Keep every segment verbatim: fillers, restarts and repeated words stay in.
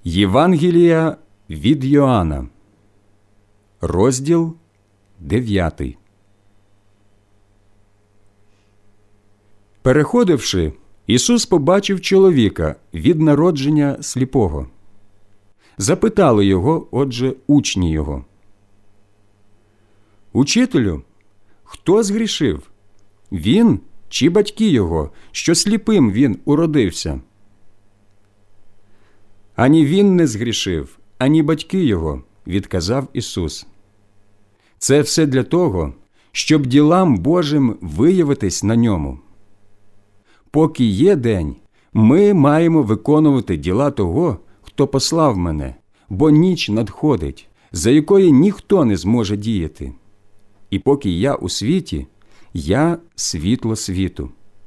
Євангелія від Йоанна, розділ дев'ятий. Переходивши, Ісус побачив чоловіка від народження сліпого. Запитали його, отже, учні його: «Учителю, хто згрішив? Він чи батьки його, що сліпим він уродився?» «Ані він не згрішив, ані батьки його», – відказав Ісус. «Це все для того, щоб ділам Божим виявитись на ньому. Поки є день, ми маємо виконувати діла того, хто послав мене, бо ніч надходить, за якої ніхто не зможе діяти. І поки я у світі, я світло світу».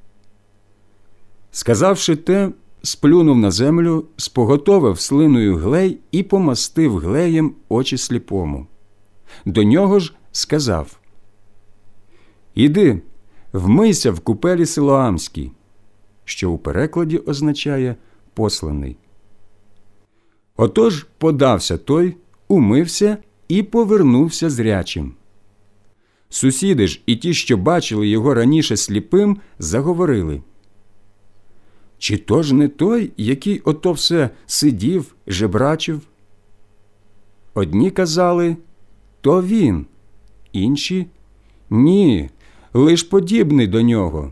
Сказавши те, сплюнув на землю, споготовив слиною глей і помастив глеєм очі сліпому. До нього ж сказав: «Іди, вмийся в купелі Силоамській», що у перекладі означає «посланий». Отож подався той, умився і повернувся зрячим. Сусіди ж і ті, що бачили його раніше сліпим, заговорили: «Чи то ж не той, який ото все сидів, жебрачив?» Одні казали: «То він», інші: «Ні, лиш подібний до нього».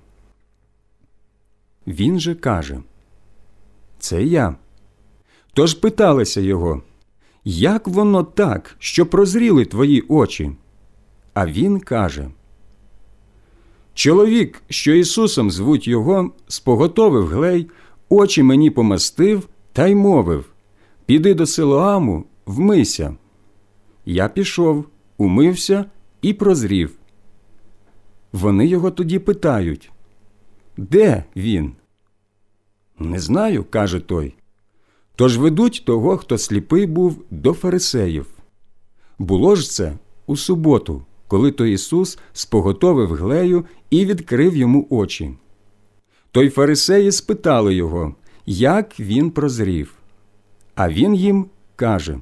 Він же каже: «Це я». Тож питалися його: «Як воно так, що прозріли твої очі?» А він каже: «Чоловік, що Ісусом звуть його, споготовив глей, очі мені помастив та й мовив: піди до Силоаму, вмийся. Я пішов, умився і прозрів». Вони його тоді питають: «Де він?» «Не знаю», – каже той. Тож ведуть того, хто сліпий був, до фарисеїв. Було ж це у суботу, коли то Ісус споготовив глею і відкрив йому очі. Той фарисеї спитали його, як він прозрів. А він їм каже: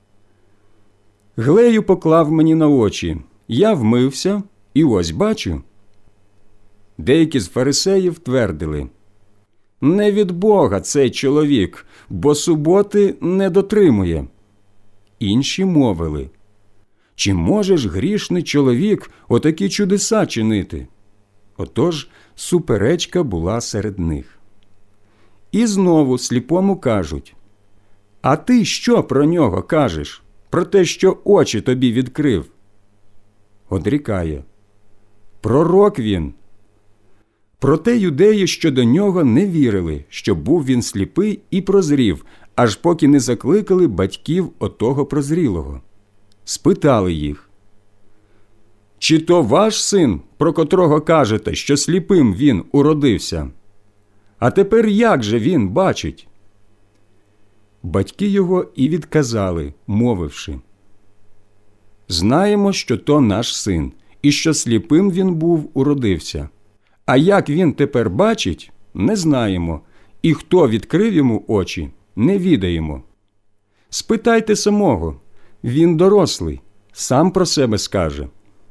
«Глею поклав мені на очі, я вмився, і ось бачу». Деякі з фарисеїв твердили: «Не від Бога цей чоловік, бо суботи не дотримує». Інші мовили: «Чи може ж грішний чоловік отакі чудеса чинити?» Отож суперечка була серед них. І знову сліпому кажуть: «А ти що про нього кажеш? Про те, що очі тобі відкрив?» Одрікає: «Пророк він». Проте юдеї щодо нього не вірили, що був він сліпий і прозрів, аж поки не закликали батьків отого прозрілого. Спитали їх: «Чи то ваш син, про котрого кажете, що сліпим він уродився? А тепер як же він бачить?» Батьки його і відказали, мовивши: «Знаємо, що то наш син, і що сліпим він був уродився. А як він тепер бачить, не знаємо, і хто відкрив йому очі, не відаємо. Спитайте самого, він дорослий, сам про себе скаже».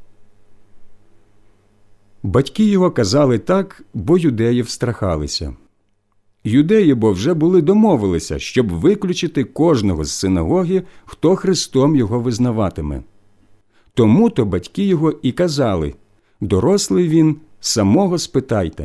Батьки його казали так, бо юдеї встрахалися. Юдеї бо вже були домовилися, щоб виключити кожного з синагоги, хто Христом його визнаватиме. Тому-то батьки його і казали: «Дорослий він, самого спитайте».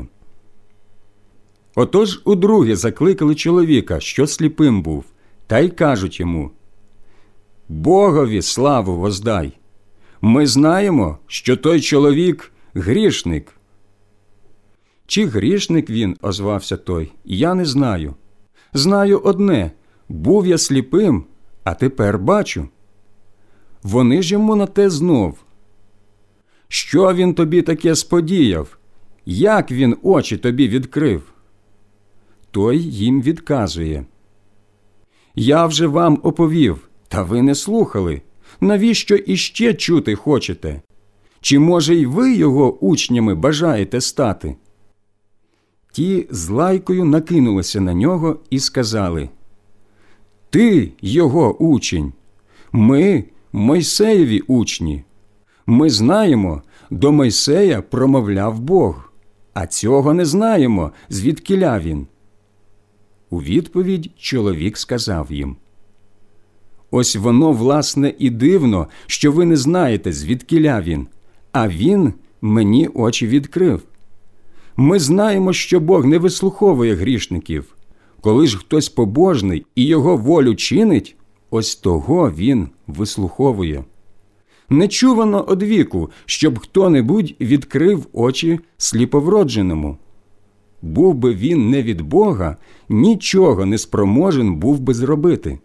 Отож удруге закликали чоловіка, що сліпим був, та й кажуть йому: «Богові славу воздай! Ми знаємо, що той чоловік – грішник». «Чи грішник він?» – озвався той. «Я не знаю. Знаю одне – був я сліпим, а тепер бачу». Вони ж йому на те знов: «Що він тобі таке сподіяв? Як він очі тобі відкрив?» Той їм відказує: «Я вже вам оповів, та ви не слухали. Навіщо іще чути хочете? Чи, може, й ви його учнями бажаєте стати?» Ті з лайкою накинулися на нього і сказали: Ти його учень, ми Мойсеєві учні. Ми знаємо, до Мойсея промовляв Бог, а цього не знаємо, звідкіля він». У відповідь чоловік сказав їм: «Ось воно, власне, і дивно, що ви не знаєте, звідкіля він, а він мені очі відкрив. Ми знаємо, що Бог не вислуховує грішників. Коли ж хтось побожний і його волю чинить, ось того він вислуховує. Не чувано одвіку, щоб хто-небудь відкрив очі сліповродженому. Був би він не від Бога, нічого не спроможен був би зробити».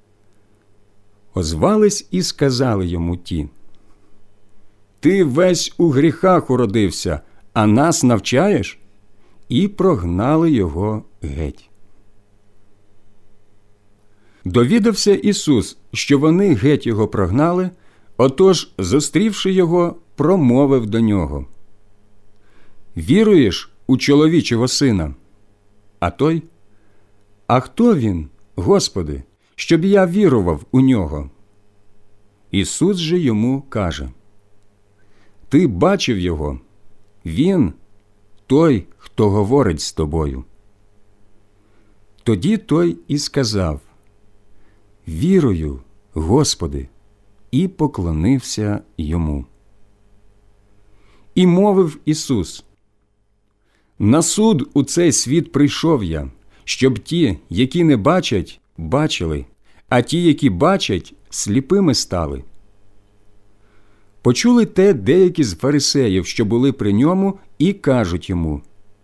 Озвались і сказали йому ті: «Ти весь у гріхах уродився, а нас навчаєш?» І прогнали його геть. Довідався Ісус, що вони геть його прогнали, отож, зустрівши його, промовив до нього: «Віруєш у чоловічого сина?» А той: «А хто він, Господи, щоб я вірував у нього?» Ісус же йому каже: «Ти бачив його, він той, хто говорить з тобою». Тоді той і сказав: «Вірую, Господи», і поклонився йому. І мовив Ісус: «На суд у цей світ прийшов я, щоб ті, які не бачать, бачили, а ті, які бачать, сліпими стали». Почули те деякі з фарисеїв, що були при ньому, і кажуть йому: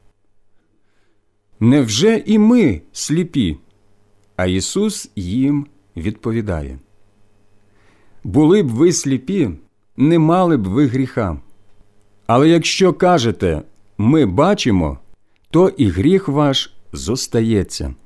«Невже і ми сліпі?» А Ісус їм відповідає: «Були б ви сліпі, не мали б ви гріха. Але якщо кажете: ми бачимо, то і гріх ваш зостається».